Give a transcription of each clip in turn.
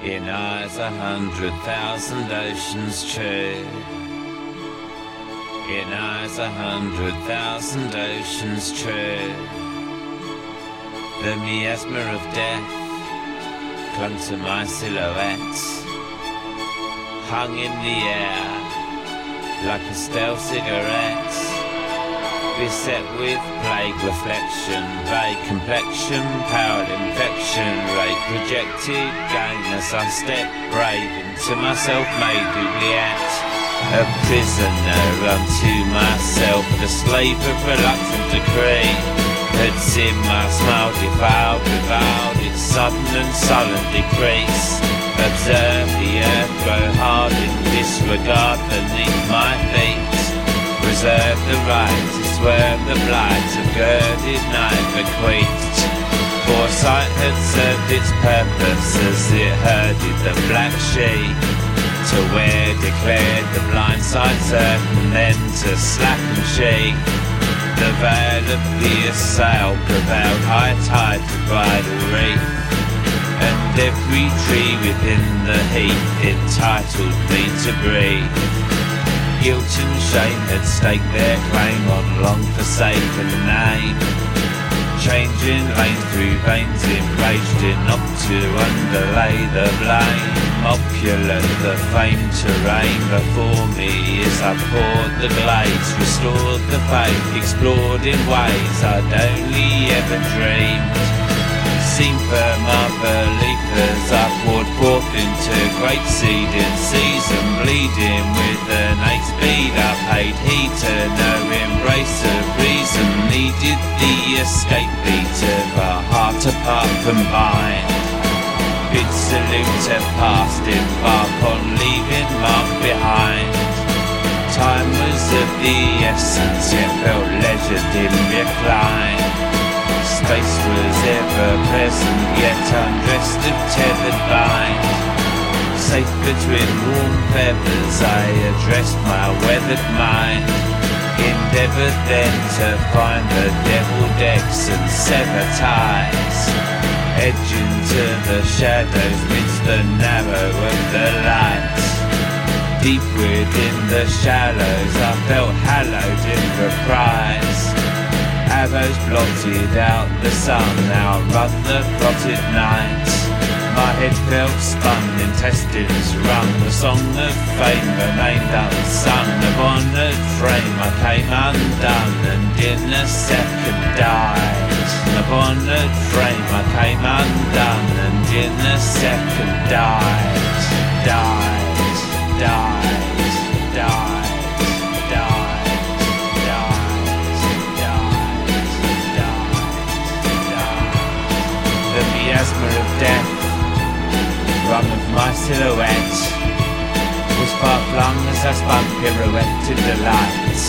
In eyes 100,000 oceans true. In eyes 100,000 oceans true. The miasma of death clung to my silhouette, hung in the air like a stale cigarette, beset with plague reflection, vague complexion, power infection, rate projected gain as I step brave into my self-made oubliette. A prisoner unto myself, the slave of reluctant decree, had seen my smile defiled, reviled, its sudden and sullen decrease. Observe the earth grow hard in disregard beneath my feet. Reserve the right to swerve the blight of girded night bequeathed. Foresight had served its purpose as it herded the black sheep. To where declared the blind side certain, then to slacken sheep. The veil of the assail prevailed high tide to bridal reef, and every tree within the heath entitled me to breathe. Guilt and shame had staked their claim on long forsaken name, changing lanes through veins enraged enough to underlay the blame. Opulent the famed terrain before me as I poured the glades, restored the faith, explored in ways I'd only ever dreamed. Seen firm our belief as I poured forth into great seeding season, bleeding with an eight speed. I paid heed to no embrace of reason, needed the escape beat of a heart apart combined. Bid salute have passed, embark on leaving mark behind. Time was of the essence, it felt leisure dim recline. Space was ever present, yet undressed of tethered bind. Safe between warm feathers, I addressed my weathered mind. Endeavoured then to find the devilled eggs and sever ties, edge into the shadows midst the narrow of the light. Deep within the shallows I felt hallowed in reprise. Arrows blotted out the sun, outrun the blotted night. My head felt spun, intestines wrung, the song of fame remained unsung. Of honoured frame I came undone, and in a second died. Of honoured frame I came undone, and in a second died. Died, died, died. The miasma of death, rung of my silhouette, was far flung as I spun pirouette in the light.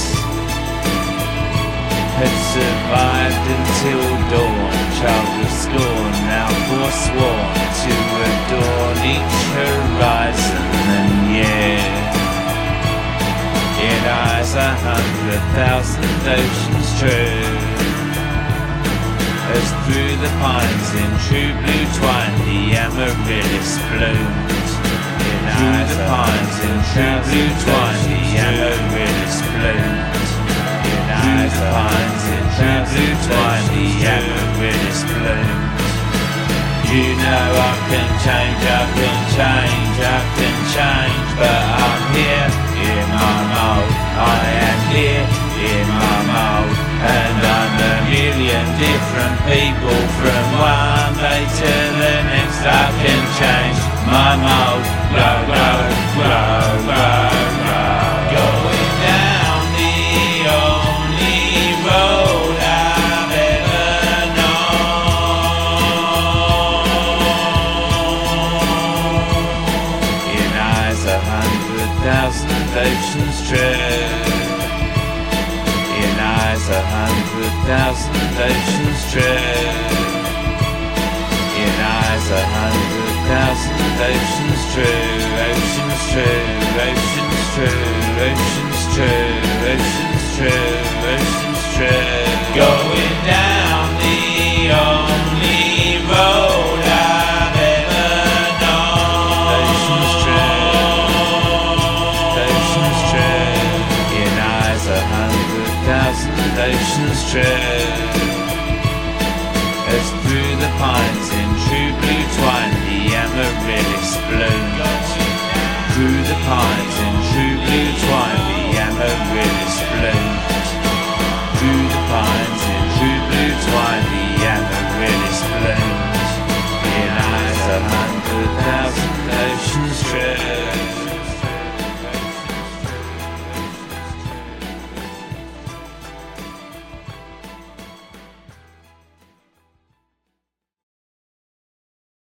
Had survived until dawn, child of scorn, now forsworn to adorn each horizon and year. In eyes 100,000 oceans true, as through the pines in true blue twine the amaryllis bloomed. Through the pines in true blue twine the amaryllis bloomed. Through the pines in true blue twine the amaryllis bloomed. You know I can change, I can change, I can change, but I'm here in my mould. I am here in my mould, and I'm a million different people. From one day to the next I can change my mould. Grow, grow, grow, grow, grow. Going down the only road I've ever known. In eyes 100,000 oceans true. In eyes 100,000 oceans true. In eyes 100,000 oceans true. Oceans true, oceans true, oceans true, oceans true, oceans true. Going down the only road I've ever known. oceans true. As through the pines in true blue twine the amaryllis bloom.